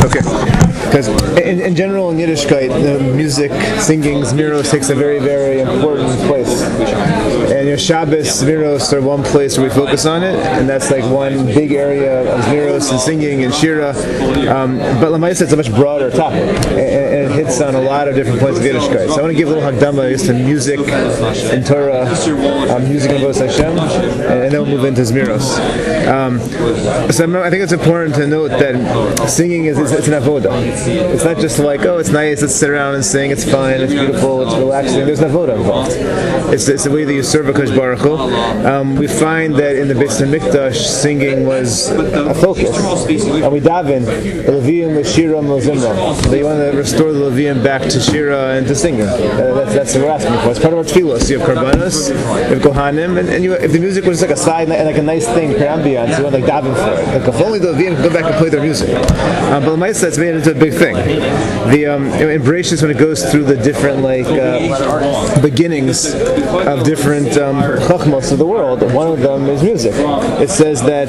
Okay. Because in general in Yiddishkeit, music, singing, Zmiros takes a very, very important place. And Shabbos, Zmiros are one place where we focus on it, and that's like one big area of Zmiros and singing and Shira. But Lamaisa, it's a much broader topic, and it hits on a lot of different points of Yiddishkeit. So I want to give a little Hagdama just to music and Torah, music and Vos Hashem, and then we'll move into Zmiros. So I think it's important to note that singing it's an avoda. It's not just like, oh, it's nice, let's sit around and sing, it's fun, it's beautiful, it's relaxing. There's an avoda involved. It's the way that you serve HaKadosh Baruch Hu. We find that in the Beis HaMikdash, singing was a focus. And we daven, the Leviim with Shira and Zimra. That you want to restore the Leviim back to Shira and to singing. That's what we're asking for. It's part of our tefillos. You have Karbanos, you have Kohanim, and if the music was like a side, like a nice thing for ambiance, you want like daven for it. Like if only the Leviim could go back and play their music. But Lamaisa, it's made into a big thing. The Bereshis, when it goes through the different beginnings of different chachmos of the world, one of them is music. It says that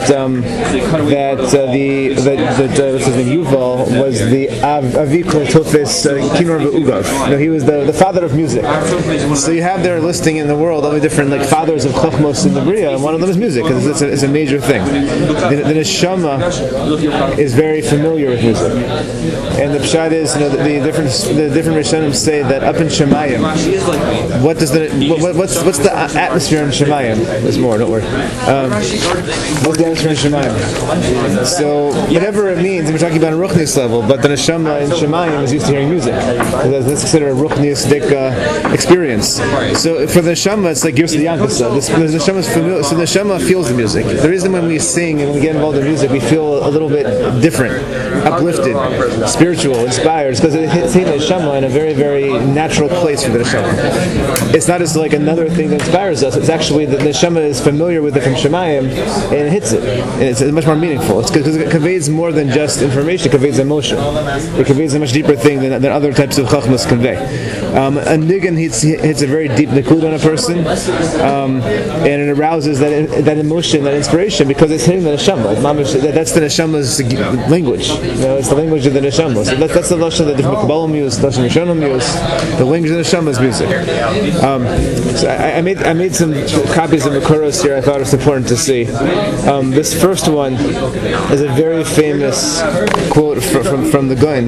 Yuval was the Avi Tofis Kinor Ugav. He was the father of music. So you have there listing in the world all the different fathers of chachmos in the Bria, and one of them is music, because it's a major thing. The neshama is very familiar with music. And the pshat is, the different Rishonim say that up in Shemayim, what's the atmosphere in Shemayim? There's more, don't worry. What's the atmosphere in Shemayim? So whatever it means, we're talking about a ruchnius level, but the neshama in Shemayim is used to hearing music. That's considered a ruchniistic experience. So for the neshama, it's like Yirsa Yankasa. The neshama is familiar, so the neshama feels the music. The reason when we sing and when we get involved in music, we feel a little bit different, uplifted, spiritual, inspired, because it hits the neshama in a very, very natural place for the neshama. It's not just like another thing that inspires us. It's actually that the neshama is familiar with it from Shemayim and it hits it. And it's much more meaningful. It's because it conveys more than just information. It conveys emotion. It conveys a much deeper thing than other types of chachmas convey. A nigun hits a very deep nikud on a person, and it arouses that emotion, that inspiration, because it's hitting the neshama. That's the neshama's language. It's the language of the neshama. So that's the lashon that the Kabbalah use, the lashon Rishonim use. The language of the neshama's music. So I made some copies of Makoros here. I thought it was important to see. This first one is a very famous quote from the Gaon.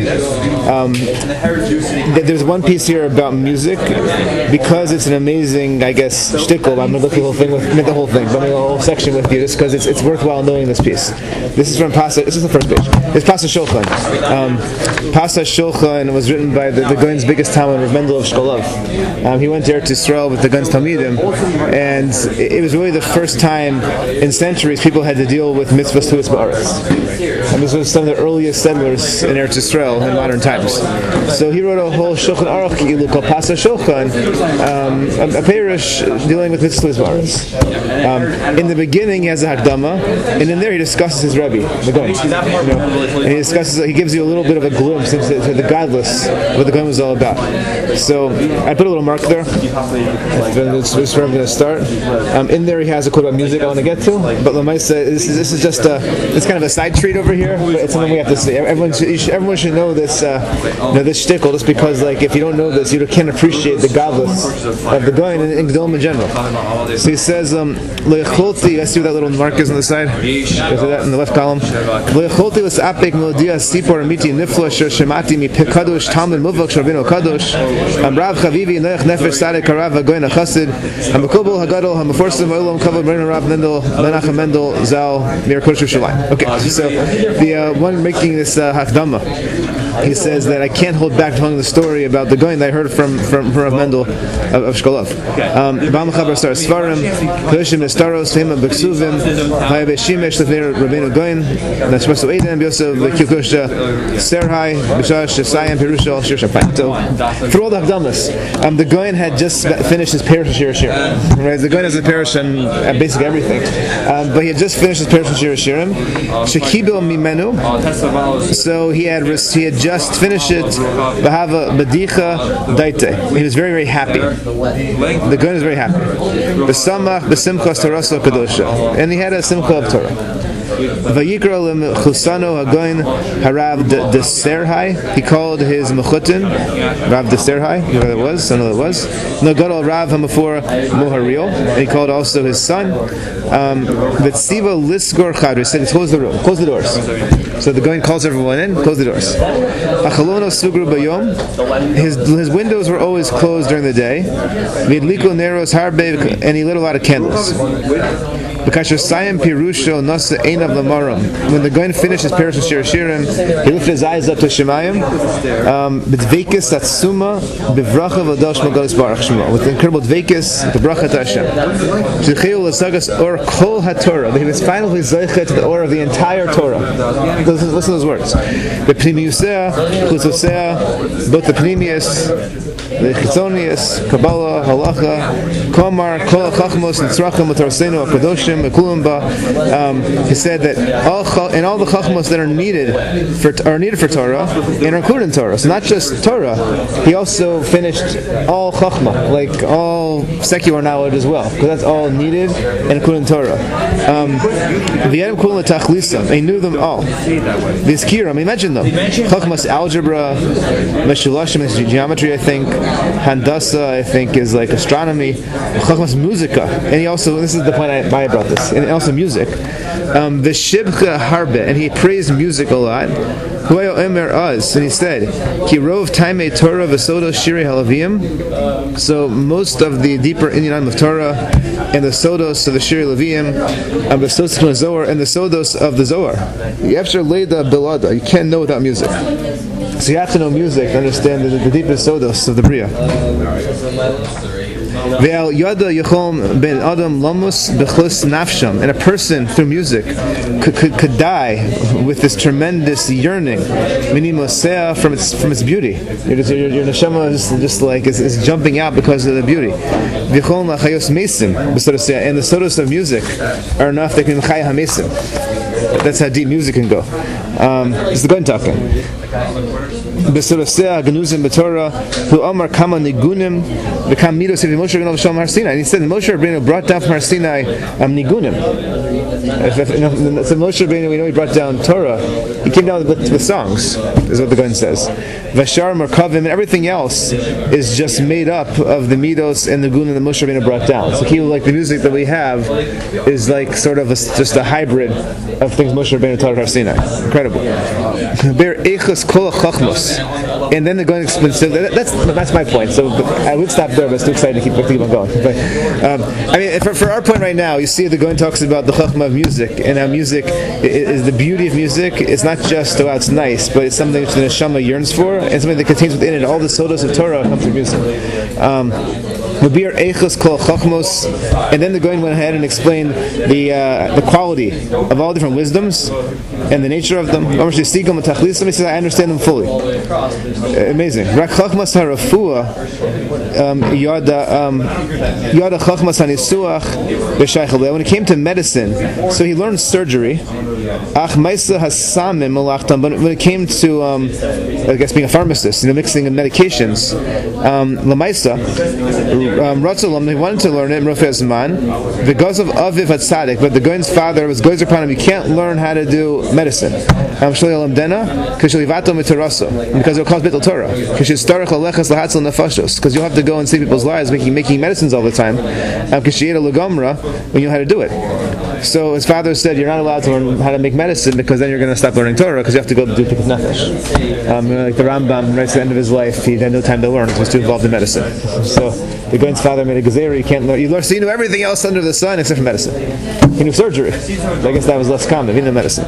There's one piece here about music, because it's an amazing, I guess, shtickle. I'm going to look at the whole thing but I'm going to go a whole section with you, just because it's worthwhile knowing this piece. This is from Pasa. This is the first page. It's Pasa Shulchan. Pasa Shulchan was written by the Gaon's biggest talmid, Rav Mendel of Shkolov. He went there to Israel with the Gaon's Talmidim, and it was really the first time in centuries people had to deal with mitzvahs tuas ba'aretz. And this was some of the earliest settlers in Eretz Yisrael in modern times. So he wrote a whole Shulchan Aruch Ki'ilu called Pasa Shulchan, a perush dealing with mitzvahs tuas ba'aretz. In the beginning, he has a Hakdama, and in there he discusses his Rebbe, the Gaon. And he gives you a little bit of a glimpse into the godless, what the Gaon was all about. So I put a little mark there. That's where I'm going to start. In there he has a quote about music I want to get to, but Lamaisa, this is just it's kind of a side treat over here, but it's something we have to see. Everyone should know this this shtickle, just because if you don't know this, you can't appreciate the godless of the Gaon and Gdolim in general. So he says, Le'echolti, I see what that little mark is on the side. There's that in the left column. Le'echolti l's'apek melodia sipor amiti nifla sher shemati mi pekadosh talmud muvak sharbino kadosh Rav Chavivi Nech Nefesh Sadek Karav Hagoyin HaChassid HaMekubal HaGadol HaMeforsim Ha'olam Kavod Meren Rav Mendel Menachem Mendel Zal Mir Kodesh Yerushalayim. Okay, so the one making this Hakdama, he says that I can't hold back telling the story about the Gaon that I heard from Rav Mendel of Shkolov. Ba'al Mechaber Sar Svarim Kodeshim Nestaros Tehima B'Ksuvim Hayabeh Shimesh Lefnei Rabbeinu Gaon Nashmasu Eidem Yosef V'Kilkosha Serhai B'Shash Shesayim Perushal Shir Shapayim. So for all the Hakdamas, the Gaon had just finished his Perush Shir Shirim. Right, the Gaon has a Perush on basically everything, but he had just finished his Perush Shir Shirim. Shekibel Mimenu. So he had just finished it. Bahava Badicha Daite. He was very, very happy. The Gaon is very happy. B'samach b'simchas Torah Kadosha, and he had a simcha of Torah. Vayikra Chusano Hagoin Harav de Serhai. He called his mechutin Rav de Serhai. You know what it was? I know what it was. Nagadol Rav Hamafur Moharil. And he called also his son. V'tziva Lisgor Chadri. He said, close the room, close the doors. So the Goin calls everyone in, close the doors. Achalono Sugru Bayom. His windows were always closed during the day. Vidliko Neros Harbe, and he lit a lot of candles. Because Sayim Pirusho Nasa Einav Lamaram. When the Goin finished his Paris of Shir Shirim, he lifted his eyes up to Shemayim. B'dveikis Tatsuma Bivracha V'adosh Magalis Baruch Shema. With incredible dveikis, the bracha to Hashem. Shecheu L'sagas Or Kol HaTorah. He was finally zeichet to the or of the entire Torah. Listen to those words. The Pnimiusea, Chusosea, both the Pnimius, the Chitzonius, Kabbalah, Halacha, Komar, Kol HaChachmos, Nitzrachim, L'Torasenu, HaKadoshim, He said that all the chachmos that are needed for Torah and are included in Torah. So not just Torah, he also finished all chachma, like all secular knowledge as well, because that's all needed and included in Torah. He knew them all. He mentioned them. Chachmas algebra, Meshulashim is geometry, I think. Handasa, I think, is like astronomy. Chachmas musica, and he also, this is the point I brought this, and also music. V'shibcha harbe, and he praised music a lot. Huayo emer az, and he said, Ki rov taimei Torah v'sodos shirei halavim. So most of the deeper inyanim of Torah and the sodos of the shirei halavim, and the sodos of the Zohar and the sodos of the Zohar. Yefshar leida bilada. You can't know without music. So you have to know music to understand the deepest sodos of the Bria. Ben Adam Lamus Bechlis Nafsham, and a person through music could die with this tremendous yearning, from its beauty. Your neshama is jumping out because of the beauty. And the sodos of music are enough that can chaya hamesim. That's how deep music can go. This is the Goin talking. Besorosea Ganuzim B'Torah who Omar Kama Nigunim Bekam Midos If Moshe Rabbeinu Shalom Har Sinai. And he said Moshe Rabbeinu brought down from Har Sinai Nigunim. So Moshe Rabbeinu, we know he brought down Torah. He came down with songs, is what the Goin says. Vashar Merkavim, and everything else is just made up of the Midos and the Nigunim that Moshe Rabbeinu brought down. So like the music that we have is like sort of just a hybrid of things Moshe Rabbeinu taught at Har Sinai. Incredible. Ber Eichos Kol HaChachmos. And then they're going to explain. So that's my point. So I would stop there, but it's too exciting to keep on going. But, for our point right now, you see the Goin talks about the chachma of music and how music is the beauty of music. It's not just it's nice, but it's something which the neshama yearns for, and something that contains within it all the sodos of Torah come through music. And then the Goin went ahead and explained the quality of all different wisdoms and the nature of them. He says, I understand them fully. Amazing. When it came to medicine, so he learned surgery. But when it came to, I guess, being a pharmacist, mixing of medications, he wanted to learn it. The goes of Aviv Hatzadik, but the Goin's father was Goizer upon him. You can't learn how to do medicine. Because it'll cause bittul Torah. Because you'll have to go and save people's lives making medicines all the time. When you know how to do it. So his father said, you're not allowed to learn how to make medicine because then you're going to stop learning Torah because you have to go do Tikkun Nefesh. Like the Rambam, right at the end of his life, he had no time to learn. He was too involved in medicine. So the Goin's father made a gezerah, you can't learn. So he knew everything else under the sun except for medicine. He knew surgery. I guess that was less common. He knew medicine.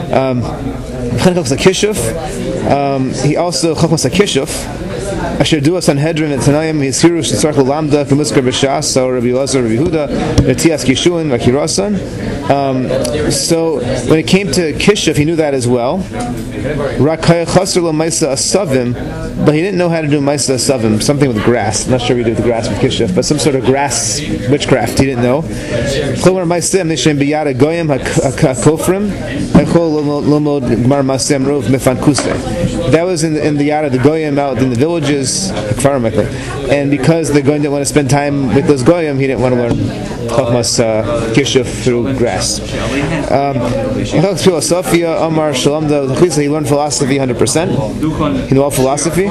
He also Chachmas HaKishuf. Asher Dua Sanhedrin and Tanayim Yishiru Shitzarch L'Lamda K'Muskar B'Shas So Rabbi Elazar Rabbi Yehuda Netias Kishuin Vakirasan. So when it came to Kishuf, he knew that as well. Rakaya Chasr L'Maisa Asavim, but he didn't know how to do Maisa Asavim, something with grass. I'm not sure we do with the grass with Kishuf, but some sort of grass witchcraft he didn't know. Cholar Maisim Nishem Biyada Goyim HaKofrim Echol Lomod Gmar Masem Rov Mefan Kuseh. That was in the yard of the Goyim out in the villages. villages, Kfarim, I think. And because the Goyim didn't want to spend time with those Goyim, he didn't want to learn Chachmas Kishuf through grass. Philosophia, Amar Shalamda, he learned philosophy 100%. He knew all philosophy.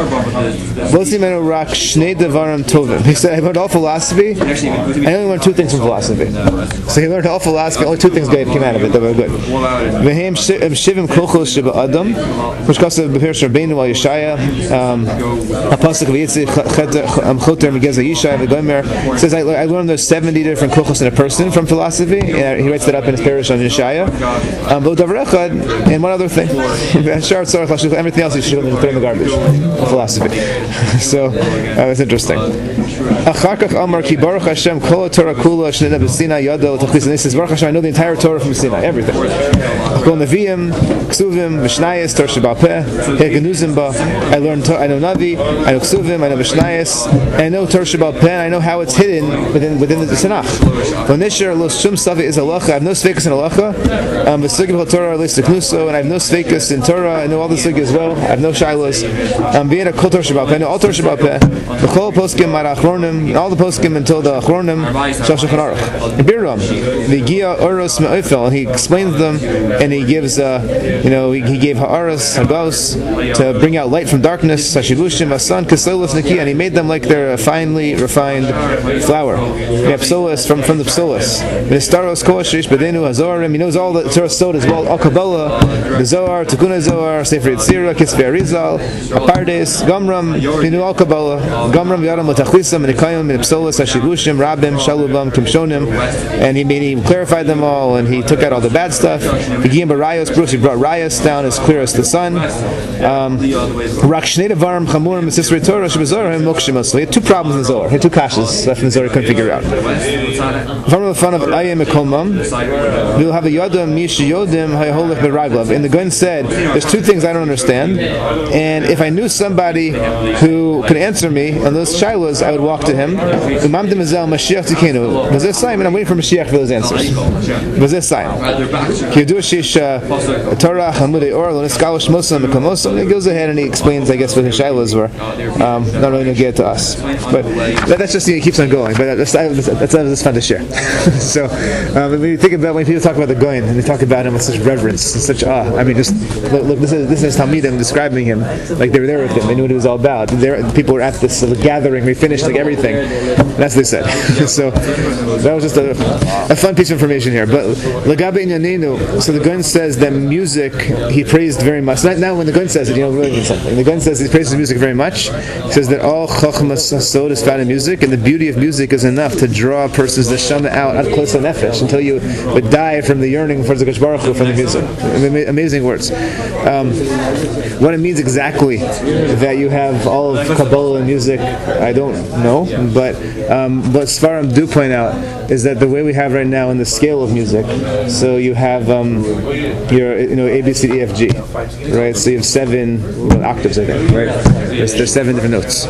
He said, I learned all philosophy. I only learned two things from philosophy. So he learned all philosophy, only two things came out of it that were good. Which comes to B'Pir Rabbeinu al Yeshaya, Pasuk of Yitzchak Choter Megeza Yishai V'Gomer says, I learned there's 70 different kuchos in a person from philosophy. He writes that up in his parish on Yeshaya. And one other thing, everything else you should throw in the garbage. Philosophy. So that's interesting. Amar Ki Baruch Hashem Kol Torah Kula Shnei B'Sinai Yadol Tachlis. And he says, Baruch Hashem, I know the entire Torah from Sinai, everything. Kol Neviim, Ksuvim, Mishnayos, Torah Sheba'al Peh, Genuzim Ba. I know Navi, I know Ksuvim, I know Mishnayos, and I know Torah Sheba'al Peh, and I know how it's hidden within the Tanakh. V'nisher Lo Shum Savi is Halacha. I have no sveikus in Halacha. V'Sugim Torah Leis Teknuso, and I have no sveikus in Torah. I know all the Sugim as well. I have no shilos. Being a Kol Torah Sheba'al Peh, I know all Torah Sheba'al Peh. The Kol Poskim Marachronim, and all the Poskim until the Achronim Shashach Aruch. Biram, the Gia Oros Me'oifel, and he explains them, and he gives, he gave Ha'aros Hagos to bring out light from darkness. Hashivushim Asan Kasolos Niki, and he made them like they're a finely refined flour. We have psolas from the psolas. Ministaros Koshrish Bedenu Hazorim. He knows all the Torah Sod as well. Al Kabbalah, the Zohar, Tikkunei Zohar, Sefer Yetzirah, Kisvei Arizal, Apardes, Gamram. He knew all Kabbalah. Gamram Yadam L'Tachlisam, Menikayim, Psolas, Hashivushim, Rabim, Shalubam, Kimshonim, and he clarified them all, and he took out all the bad stuff. He gave Rayos, Bruce, he brought Rayos down as clear as the sun. Rakshneidavarm, Chamurim, Sisrei Torah, Shebazorah, and Mokshimos. So he had two problems in the Zohar. He had two kashas left in the Zohar he couldn't figure out. From the fun of Ayim Ekolmam, we'll have a Yodam, Mish Yodim, Hayaholech Beraglav. And the Gun said, there's two things I don't understand, and if I knew somebody who could answer me on those shilas, I would walk to him. I'm waiting for Mashiach for those answers. He goes ahead and he explains, I guess, what his shilas were. Not really going to get to us, but that's just, he keeps on going. But that's fun to share. So when you think about, when people talk about the Goyin and they talk about him with such reverence and such awe, I mean, just look, this is Talmidim describing him like they were there with him. They knew what it was all about. People were at this gathering. We finished like everything. That's what they said. So that was just a fun piece of information here. But Lagabe Inyanenu, so the Gun says that music he praised very much. Now when the Gun says it, really means something. The Gun says he praises music very much. He says that all Chochmas Sod is found in music, and the beauty of music is enough to draw a person's neshama out close to nefesh until you would die from the yearning for the Kadosh Baruch Hu from the music. Amazing words. What it means exactly that you have all of Kabbalah and music, I don't know, but what Sfarim do point out is that the way we have right now in the scale of music, so you have your A, B, C, D, F, G, right? So you have 7 octaves, I think, right? There's 7 different notes.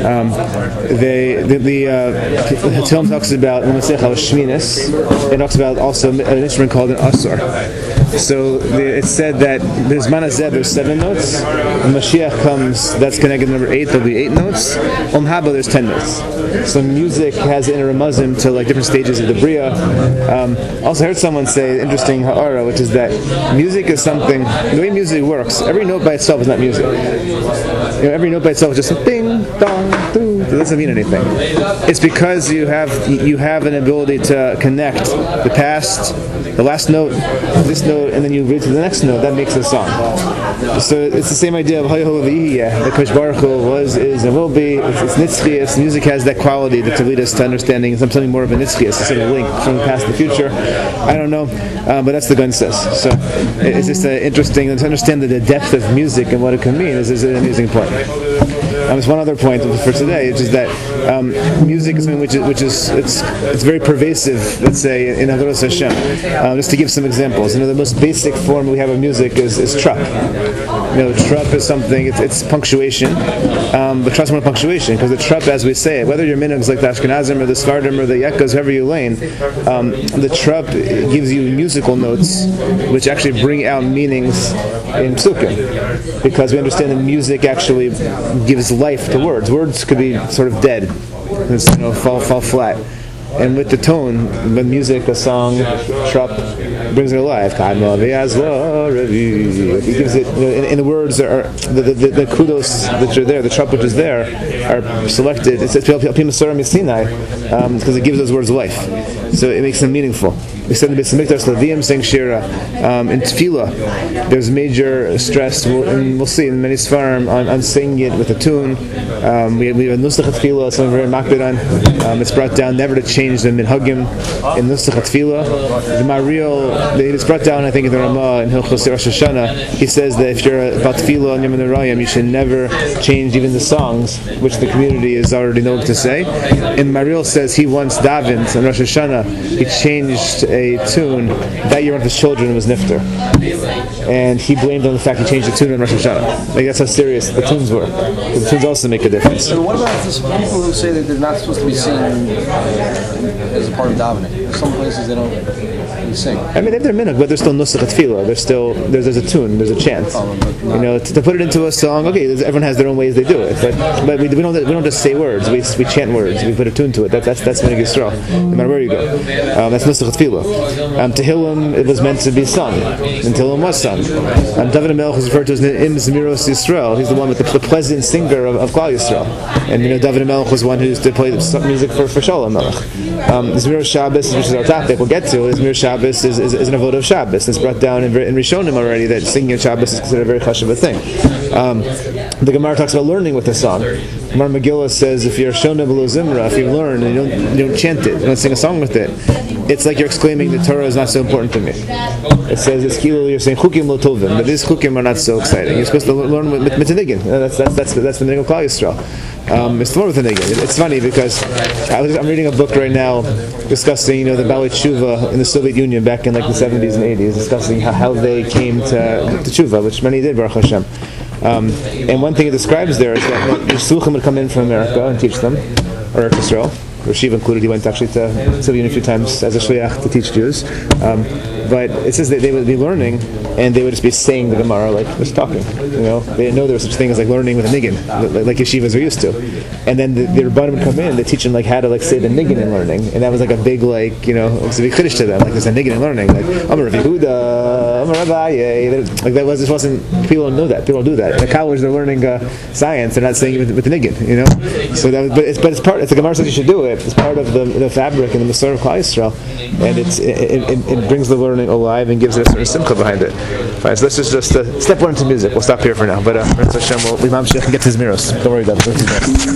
The Talmud talks about when we say Shminis, it talks about also an instrument called an asur. So it's said that there's Manazeh, there's 7 notes. When Mashiach comes, that's connected to number 8, there'll be 8 notes. Haba, there's 10 notes. So music has inner ramazim to like different stages of the Bria. Also heard someone say interesting ha'ara, which is that music is something, the way music works, every note by itself is not music. Every note by itself is just a ding, dong, doo. It doesn't mean anything. It's because you have an ability to connect the past, the last note, this note, and then you read to the next note. That makes a song. So it's the same idea of Hayahu V'Yihiyeh. The Kadosh Baruch Hu was, is, and will be. It's nitzchias. Music has that quality to lead us to understanding something more of a nitzchias, a sort of link from the past to the future. I don't know, but that's the Gun says. So it's just interesting to understand the depth of music and what it can mean is an amusing point. There's one other point for today, which is that music is something which is it's very pervasive. Let's say in Avodas Hashem. Just to give some examples, the most basic form we have of music is truck. Trup is something. It's punctuation, but trust more punctuation because the Trup, as we say it, whether your minhag is like the Ashkenazim or the Sfardim or the Yekas, however you lane, the Trup gives you musical notes which actually bring out meanings in psukim, because we understand that music actually gives life to words. Words could be sort of dead, fall flat. And with the tone, with music, a song, Trup brings it alive. He gives it, in the words, the kudos that are there, the Trup which is there, are selected. It says because it gives those words life. So it makes them meaningful. We said in the Beis Hamikdash, Levim saying Shira. In Tefillah, there's major stress, and we'll see in many Sfarim, on singing it with a tune. We have Nusach Tefillah, something very makbid on. It's brought down never to change the minhagim in Nusach Tefillah. The Mariel, it's brought down, I think, in the Ramah in Hilchos Rosh Hashanah. He says that if you're about Tefillah and Yom Narayim, you should never change even the songs, which the community is already known to say. And Mariel says he once davened on Rosh Hashanah. He changed a tune that year. One of his children was nifter, and he blamed on the fact he changed the tune on Rosh Hashanah. Like, that's how serious the tunes were. The tunes also make a difference. So what about this people who say that they're not supposed to be singing as a part of davening? Some places they don't sing. I mean, they have their minhag, but there's still nusach tefillah. There's a tune, there's a chant. To put it into a song. Okay, everyone has their own ways they do it, but we don't just say words. We chant words. We put a tune to it. That's minhag Yisrael. No matter where you go, that's nusach tefillah. Tehillim, it was meant to be sung, and Tehillim was sung. David HaMelech is referred to as Im Zmiros Yisrael. He's the one with the pleasant singer of Klal Yisrael. And David HaMelech was one who used to play music for Shalom Melech. Zmiros Shabbos, which is our topic, we'll get to. Zmiros Shabbos is an avodah of Shabbos. It's brought down in Rishonim already that singing in Shabbos is considered a very chashuv a thing. The Gemara talks about learning with the song. Gemara Megillah says if you're shona below zimra, if you learn and you don't chant it, you don't sing a song with it, it's like you're exclaiming the Torah is not so important to me. It says it's kilo, you're saying chukim lo tovim, but these chukim are not so exciting. You're supposed to learn with mitzvah. That's the niggun of Klal Yisrael. It's the one with the niggun. It's funny because I'm reading a book right now discussing the Balei Tshuva in the Soviet Union back in like the 70s and 80s, discussing how they came to Tshuva, which many did, Baruch Hashem. And one thing it describes there is that the Shluchim would come in from America and teach them, or Eretz Yisrael. Rashiv included, he went actually to Soviet Union a few times as a shliach to teach Jews. But it says that they would be learning and they would just be saying the Gemara like just talking. They didn't know there was such thing as like learning with a niggun, like yeshivas are used to. And then the Rebbeinu would come in, they teach them like how to like say the niggun in learning, and that was like a big it's a big chiddush to them. Like there's a niggun in learning, like I'm a Rav Yehuda, I'm a Rabbi. Like that wasn't people don't know that. People don't do that. In the college they're learning science, they're not saying it with the niggun. So it's part. It's the Gemara says you should do it. It's part of the fabric and the Masorah of Klal Yisrael, and it brings the learning alive and gives it a certain simcha behind it. Fine, so let's just step one into music. We'll stop here for now, but Hashem, we mamshech and get to Zmiros. Don't worry about it.